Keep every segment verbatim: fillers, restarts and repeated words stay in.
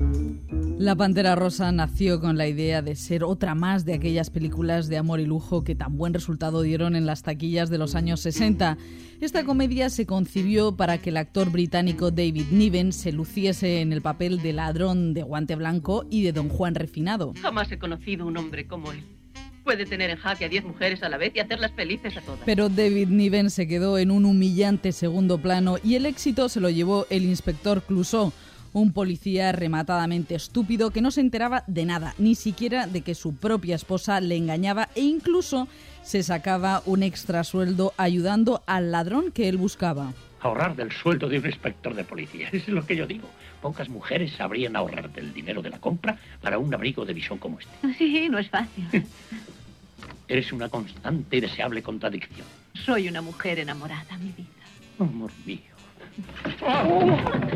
La Pantera Rosa nació con la idea de ser otra más de aquellas películas de amor y lujo que tan buen resultado dieron en las taquillas de los años sesenta. Esta comedia se concibió para que el actor británico David Niven se luciese en el papel de ladrón de guante blanco y de don Juan refinado. Jamás he conocido un hombre como él. Puede tener en jaque a diez mujeres a la vez y hacerlas felices a todas. Pero David Niven se quedó en un humillante segundo plano y el éxito se lo llevó el inspector Clouseau, un policía rematadamente estúpido que no se enteraba de nada, ni siquiera de que su propia esposa le engañaba e incluso se sacaba un extra sueldo ayudando al ladrón que él buscaba. Ahorrar del sueldo de un inspector de policía, es lo que yo digo. Pocas mujeres sabrían ahorrar del dinero de la compra para un abrigo de visón como este. Sí, no es fácil. Eres una constante y deseable contradicción. Soy una mujer enamorada, mi vida. Amor mío. ¡Oh!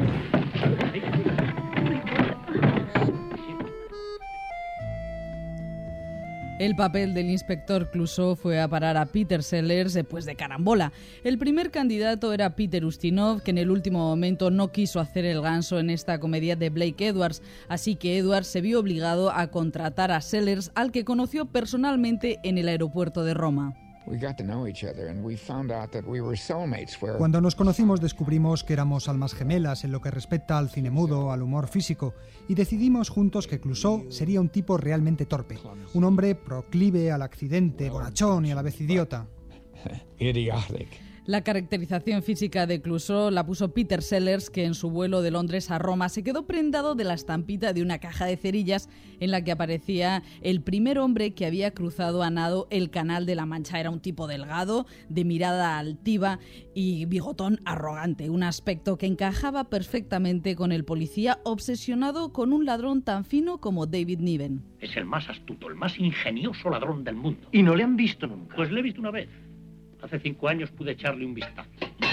El papel del inspector Clouseau fue a parar a Peter Sellers pues de carambola. El primer candidato era Peter Ustinov, que en el último momento no quiso hacer el ganso en esta comedia de Blake Edwards, así que Edwards se vio obligado a contratar a Sellers, al que conoció personalmente en el aeropuerto de Roma. Cuando nos conocimos descubrimos que éramos almas gemelas en lo que respecta al cine mudo, al humor físico, y decidimos juntos que Clouseau sería un tipo realmente torpe, un hombre proclive al accidente, bonachón y a la vez idiota. La caracterización física de Clouseau la puso Peter Sellers, que en su vuelo de Londres a Roma se quedó prendado de la estampita de una caja de cerillas en la que aparecía el primer hombre que había cruzado a nado el Canal de la Mancha. Era un tipo delgado, de mirada altiva y bigotón arrogante, un aspecto que encajaba perfectamente con el policía obsesionado con un ladrón tan fino como David Niven. Es el más astuto, el más ingenioso ladrón del mundo. ¿Y no le han visto nunca? Pues le he visto una vez. Hace cinco años pude echarle un vistazo.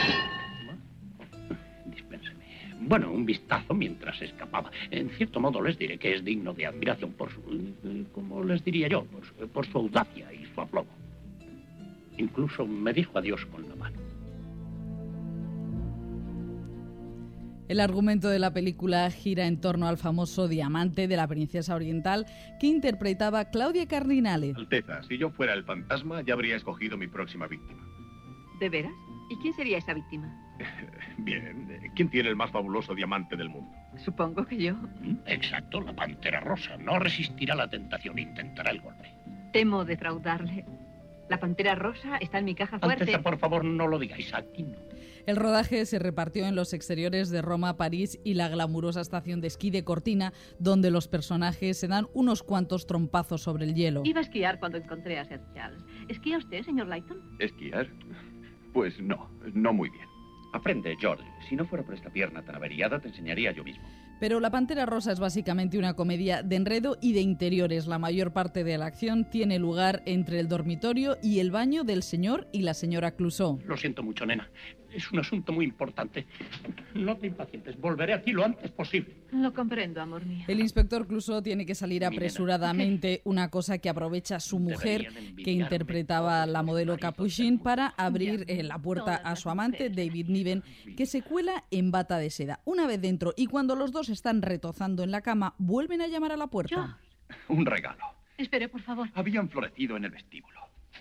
Dispénseme. Bueno, un vistazo mientras escapaba. En cierto modo les diré que es digno de admiración por su... ¿Cómo les diría yo? Por su, por su audacia y su aplomo. Incluso me dijo adiós con la mano. El argumento de la película gira en torno al famoso diamante de la princesa oriental que interpretaba Claudia Cardinale. Alteza, si yo fuera el fantasma, ya habría escogido mi próxima víctima. ¿De veras? ¿Y quién sería esa víctima? Bien, ¿quién tiene el más fabuloso diamante del mundo? Supongo que yo. Exacto, la Pantera Rosa. No resistirá la tentación, intentará el golpe. Temo defraudarle. La Pantera Rosa está en mi caja fuerte. Alteza, por favor, no lo digáis aquí, no. El rodaje se repartió en los exteriores de Roma, París y la glamurosa estación de esquí de Cortina, donde los personajes se dan unos cuantos trompazos sobre el hielo. Iba a esquiar cuando encontré a Sir Charles. ¿Esquía usted, señor Lighton? ¿Esquiar? Pues no, no muy bien. Aprende, George. Si no fuera por esta pierna tan averiada, te enseñaría yo mismo. Pero La Pantera Rosa es básicamente una comedia de enredo y de interiores. La mayor parte de la acción tiene lugar entre el dormitorio y el baño del señor y la señora Clouseau. Lo siento mucho, nena. Es un asunto muy importante. No te impacientes. Volveré aquí lo antes posible. Lo comprendo, amor mío. El inspector Clouseau tiene que salir apresuradamente, una cosa que aprovecha su mujer, que interpretaba la modelo Capuchin, para abrir eh, la puerta a su amante, David Niven, que se cuela en bata de seda. Una vez dentro, y cuando los dos están retozando en la cama, vuelven a llamar a la puerta. Un regalo. Espere, por favor. Habían florecido en el vestíbulo.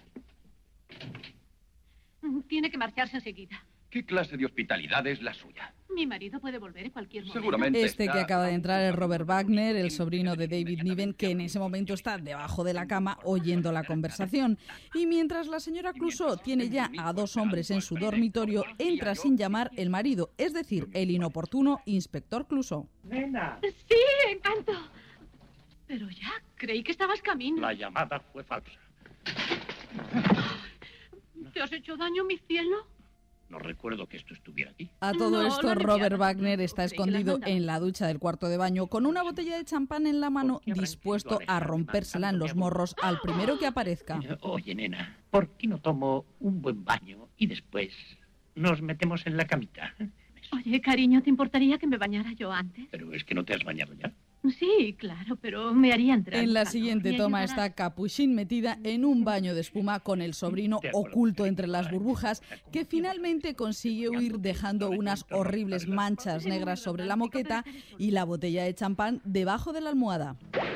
Tiene que marcharse enseguida. ¿Qué clase de hospitalidad es la suya? Mi marido puede volver en cualquier momento. Seguramente. Este que acaba de entrar es Robert Wagner, el sobrino de David Niven, que en ese momento está debajo de la cama oyendo la conversación. Y mientras la señora Clouseau tiene ya a dos hombres en su dormitorio, entra sin llamar el marido, es decir, el inoportuno inspector Clouseau. ¡Nena! Sí, encanto. Pero ya, creí que estabas camino. La llamada fue falsa. ¿Te has hecho daño, mi cielo? No recuerdo que esto estuviera aquí. A todo No, esto, no le Robert pidas, Wagner no, está creí que escondido las mandaba. en la ducha del cuarto de baño con una botella de champán en la mano, dispuesto a rompérsela en los morros al primero que aparezca. Oye, nena, ¿por qué no tomo un buen baño y después nos metemos en la camita? Oye, cariño, ¿te importaría que me bañara yo antes? Pero es que no te has bañado ya. Sí, claro, pero me haría entrar. En la calor. siguiente Me toma ayudará. está Capuchin metida en un baño de espuma con el sobrino oculto entre las burbujas, que finalmente consigue huir dejando unas horribles manchas negras sobre la moqueta y la botella de champán debajo de la almohada.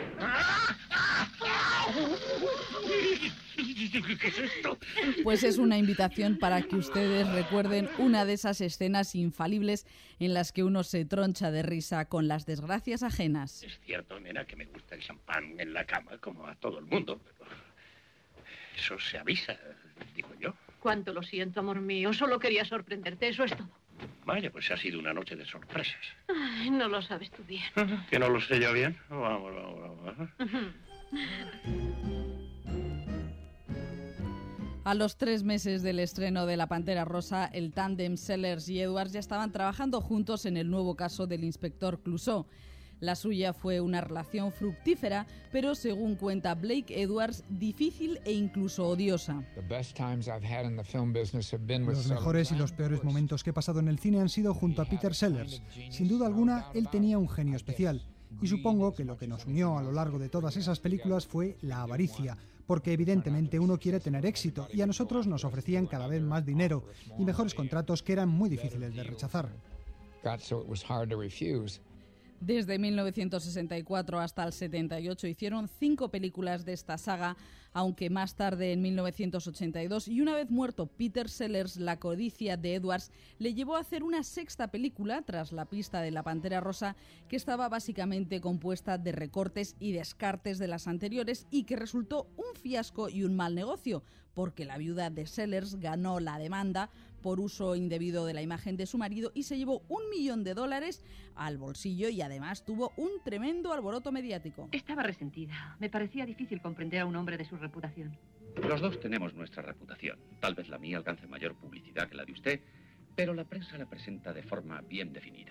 ¿Qué es esto? Pues es una invitación para que ustedes recuerden una de esas escenas infalibles en las que uno se troncha de risa con las desgracias ajenas. Es cierto, nena, que me gusta el champán en la cama, como a todo el mundo, pero eso se avisa, digo yo. Cuánto lo siento, amor mío. Solo quería sorprenderte, eso es todo. Vaya, pues ha sido una noche de sorpresas. Ay, no lo sabes tú bien. ¿Que no lo sé yo bien? Vamos, vamos, vamos. A los tres meses del estreno de La Pantera Rosa, el tándem Sellers y Edwards ya estaban trabajando juntos en el nuevo caso del inspector Clouseau. La suya fue una relación fructífera, pero según cuenta Blake Edwards, difícil e incluso odiosa. Los mejores y los peores momentos que he pasado en el cine han sido junto a Peter Sellers. Sin duda alguna, él tenía un genio especial. Y supongo que lo que nos unió a lo largo de todas esas películas fue la avaricia, porque evidentemente uno quiere tener éxito y a nosotros nos ofrecían cada vez más dinero y mejores contratos que eran muy difíciles de rechazar. Desde mil novecientos sesenta y cuatro hasta el setenta y ocho hicieron cinco películas de esta saga, aunque más tarde, en mil novecientos ochenta y dos, y una vez muerto Peter Sellers, la codicia de Edwards le llevó a hacer una sexta película, tras la pista de La Pantera Rosa, que estaba básicamente compuesta de recortes y descartes de las anteriores y que resultó un fiasco y un mal negocio, porque la viuda de Sellers ganó la demanda por uso indebido de la imagen de su marido y se llevó un millón de dólares al bolsillo y además tuvo un tremendo alboroto mediático. Estaba resentida. Me parecía difícil comprender a un hombre de su reputación. Los dos tenemos nuestra reputación. Tal vez la mía alcance mayor publicidad que la de usted, pero la prensa la presenta de forma bien definida.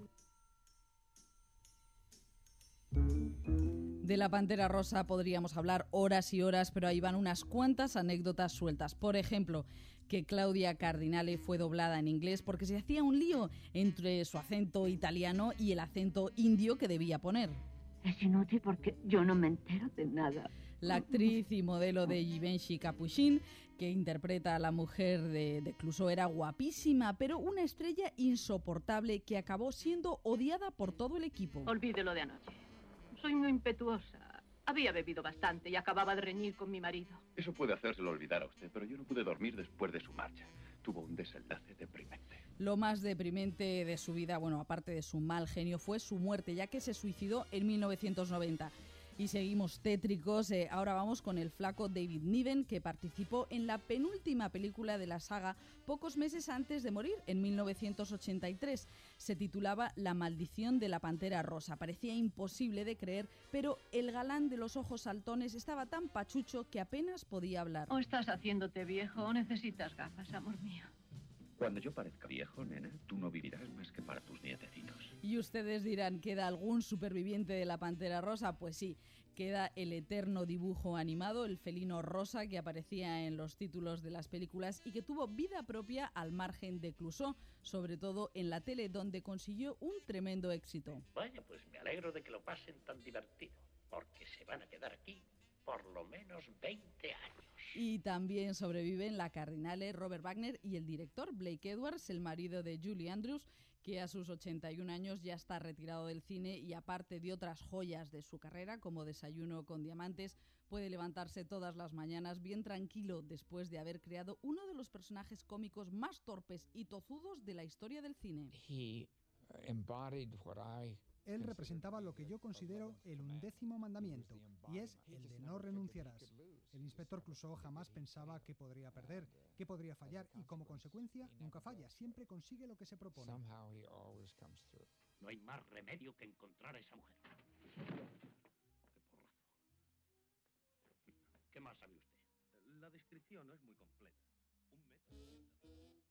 De La Pantera Rosa podríamos hablar horas y horas, pero ahí van unas cuantas anécdotas sueltas. Por ejemplo, que Claudia Cardinale fue doblada en inglés porque se hacía un lío entre su acento italiano y el acento indio que debía poner. Es inútil porque yo no me entero de nada. La actriz y modelo de Givenchy Capuchin, que interpreta a la mujer de, de Clouseau, era guapísima, pero una estrella insoportable que acabó siendo odiada por todo el equipo. Olvídelo de anoche. Soy muy impetuosa. Había bebido bastante y acababa de reñir con mi marido. Eso puede hacérselo olvidar a usted, pero yo no pude dormir después de su marcha. Tuvo un desenlace deprimente. Lo más deprimente de su vida, bueno, aparte de su mal genio, fue su muerte, ya que se suicidó en mil novecientos noventa. Y seguimos tétricos. Eh, ahora vamos con el flaco David Niven, que participó en la penúltima película de la saga pocos meses antes de morir, en mil novecientos ochenta y tres. Se titulaba La maldición de la Pantera Rosa. Parecía imposible de creer, pero el galán de los ojos saltones estaba tan pachucho que apenas podía hablar. O estás haciéndote viejo o necesitas gafas, amor mío. Cuando yo parezca viejo, nena, tú no vivirás más que para tus nietecitos. Y ustedes dirán, ¿queda algún superviviente de la Pantera Rosa? Pues sí, queda el eterno dibujo animado, el felino rosa que aparecía en los títulos de las películas y que tuvo vida propia al margen de Clouseau, sobre todo en la tele, donde consiguió un tremendo éxito. Vaya, pues me alegro de que lo pasen tan divertido, porque se van a quedar aquí por lo menos veinte años. Y también sobreviven la Cardinale, Robert Wagner y el director Blake Edwards, el marido de Julie Andrews, que a sus ochenta y un años ya está retirado del cine y, aparte de otras joyas de su carrera, como Desayuno con Diamantes, puede levantarse todas las mañanas bien tranquilo después de haber creado uno de los personajes cómicos más torpes y tozudos de la historia del cine. Él representaba lo que yo considero el undécimo mandamiento, y es el de no renunciarás. El inspector Clouseau jamás pensaba que podría perder, que podría fallar, y como consecuencia nunca falla, siempre consigue lo que se propone. No hay más remedio que encontrar a esa mujer. ¡Qué porrazo! ¿Qué más sabe usted? La descripción no es muy completa. Un método.